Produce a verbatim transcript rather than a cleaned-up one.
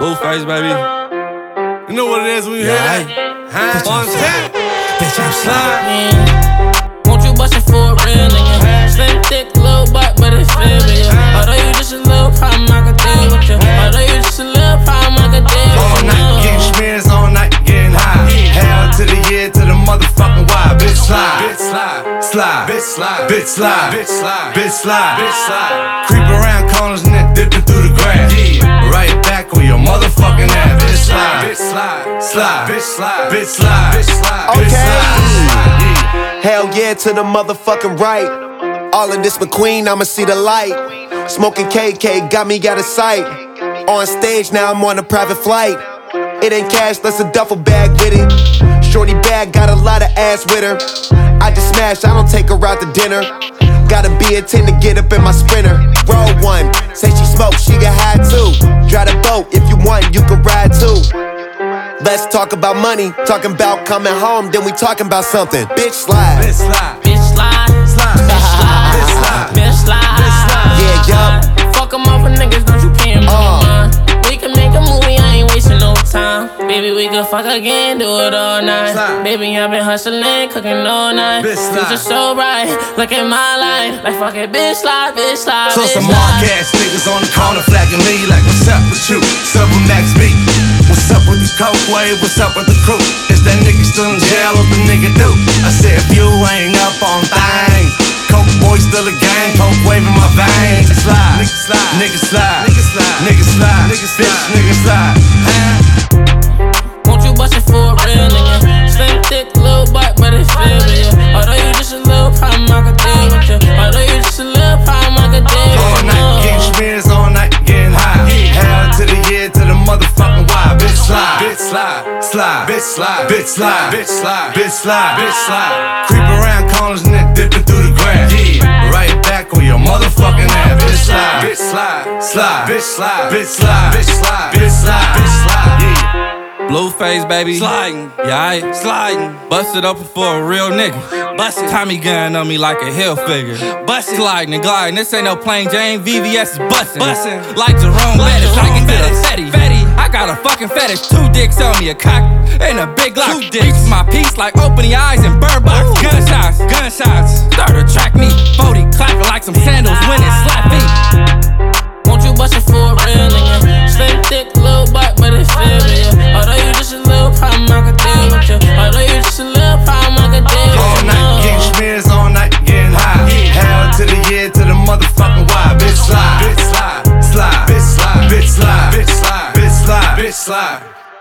Blueface, baby. You know what it is when you Yeah, hear that? Huh? On set. Bitch, I'm sliding. Yeah. Won't you bust it for a real nigga? Slim, thick, little butt, but it's feel with you. Although you just a little problem, I could deal with you. Although you just a little problem, I could deal with you. All night getting smears, all night getting high. Hell to the year, to the motherfucking why. Bitch slide, bitch slide, slide, bitch slide, bitch slide, bitch slide, bitch slide, bitch slide. Creep around corners and then dipping through the grass. Yeah, right back on your motherfucking ass. Bitch slide, bitch slide, slide, bitch slide, bitch slide, bitch slide, bitch slide. Yeah. Hell yeah to the motherfucking right. All of this McQueen, I'ma see the light. Smoking K K, got me out of sight. On stage, now I'm on a private flight. It ain't cash, that's a duffel bag with it. Shorty bag, got a lot of ass with her. I just smash, I don't take her out to dinner. Gotta be a ten to get up in my Sprinter. Roll one, say she smoke, she get high too. Drive the boat, if you want, you can ride too. Let's talk about money, talking about coming home, then we talking about something. Bitch slide, bitch slide, Bitch slide, slide, bitch slide, bitch slide, bitch slide, bitch slide. Yeah, yup. Fuck 'em off for niggas, don't you pay 'em no Uh. mind. We can make a movie, I ain't wasting no time. Baby, we can fuck again, do it all night. Slide. Baby, I've been hustling, cooking all night. Bitch slide. Future so bright, look at my life. Like fuck it, bitch slide, bitch slide, So bitch some slide. mark ass niggas on the corner flagging me like, what's up with you? Silver Max B. What's up with the coke wave? What's up with the crew? Is that nigga still in jail? What the nigga do? I said, if you ain't up on things, coke boy still a gang, coke wave in my veins. Slide, nigga slide, nigga slide, nigga slide, nigga slide, nigga slide, bitch, nigga slide. Huh? Won't you bust it for a real nigga? Slim, thick, little butt, but it's feel with you. Although you just a little problem, I could deal with you. Although you just a little problem, I could deal with All you. night getting smears, all night getting high. Hell to the year, to the motherfucking why. Bitch slide, bitch slide, slide, bitch slide, bitch slide, bitch slide, bitch slide, bitch slide. Creep around corners and then dipping through the grass. Yeah, right back on your motherfucking ass. Bitch slide, bitch slide, slide, bitch slide, bitch slide, bitch slide, bitch slide, bitch slide. Yeah. Blueface, baby. Sliding. Yeah, I sliding. Busted open for a real nigga. Busted. Tommy gun on me like a hill figure. Busted. Sliding and gliding. This ain't no plain Jane. V V S is bustin'. Bustin'. Like Jerome Bettis. Like into the Fetty. Fetty. I got a fucking fetish. Two dicks on me. A cock and a big lock. Two dicks. Reach my piece like open your eyes and bird box. Ooh. Gunshots. Gunshots. Start to track me. forty clapping like some sandals when it slap me. Won't you bust it for a real nigga? Slim, thick, little butt, but it's feel with you. Although you just a little problem, I could deal with you. Although you just a little problem, I could deal with you. All night getting smears, all night getting high. Hell to the year, to the motherfucking why. Bitch slide, bitch slide, slide, bitch slide, bitch slide, bitch slide, bitch slide, bitch slide.